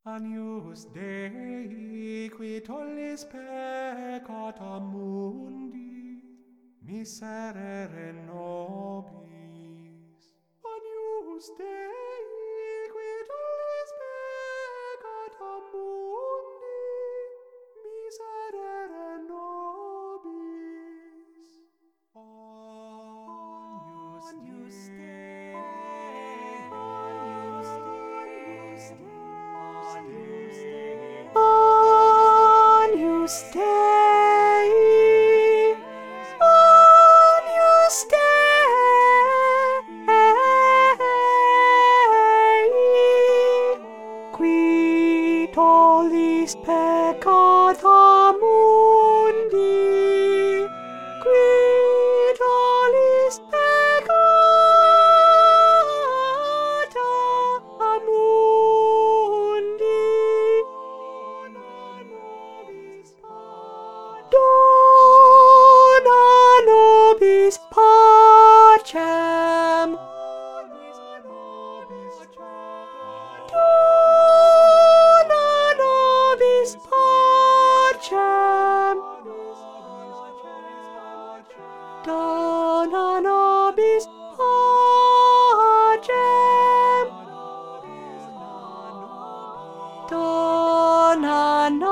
Agnus Dei, qui tollis peccata mundi, miserere nobis. Agnus Dei, qui tollis peccata mundi, miserere nobis. Agnus Dei, Agnus Dei, Agnus Dei, Agnus Dei, qui tollis peccata mundi, qui tollis peccata mundi. Dona nobis pacem. Dona nobis pacem. Dona nobis pacem. Dona nobis